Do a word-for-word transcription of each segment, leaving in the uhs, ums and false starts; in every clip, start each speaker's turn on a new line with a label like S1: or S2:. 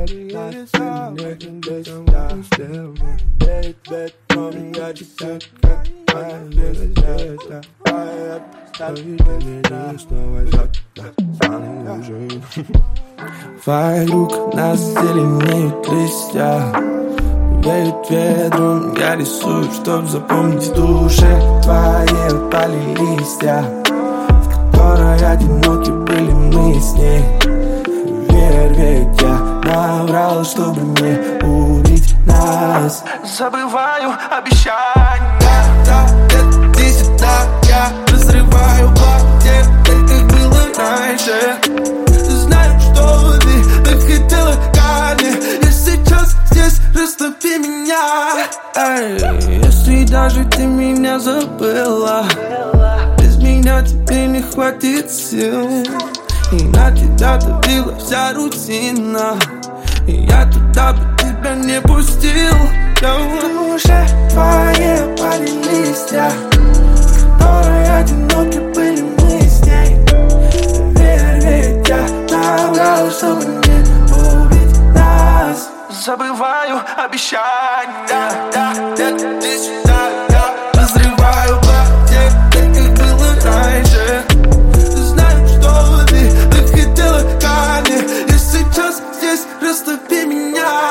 S1: Вокруг нас зеленеют листья, веют ветром, я рисую, чтоб запомнить в душе твои опали листья, в которой одиноки были мы с ней. Верь, ведь я наврал, чтобы не убить нас.
S2: Забываю обещания, да, это ты сюда, я разрываю блоки, так как было раньше. Знаю, что ты так хотела ко мне, я сейчас здесь, растопи меня. Эй, если даже ты меня забыла, без меня тебе не хватит сил. И на тебя давила вся рутина, и я туда бы тебя не пустил.
S1: В душе твои опали листья, в которой одиноки были мы с ней. Верь, ведь я наврал, чтобы не убить нас.
S2: Забываю обещания, да, да, это ты сюда, я разрываю блоки, так как было раньше. Знаю, что ты так хотела ко мне, я сейчас здесь, растопи меня.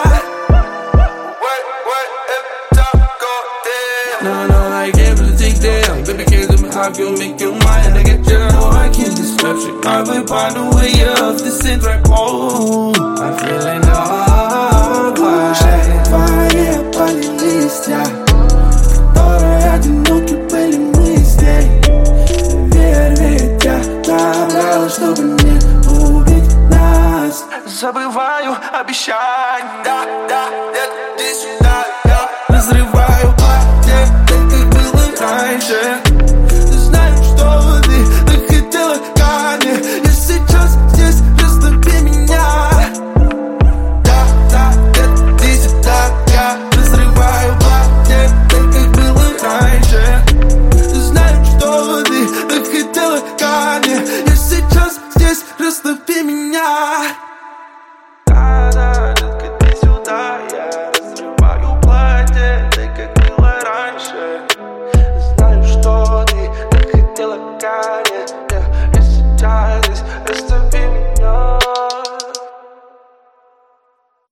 S1: No, no, I can't really take down. Baby, can't do me how you make you mine. I get you, no, I can't describe you. I will find a way off this in track. Oh, I'm feeling alright. Твои опали листья, в которой одиноки были мы с ней. Верь, ведь я наврал, чтобы не убить нас.
S2: Забываю обещания, да, да, это ты сюда, я разрываю.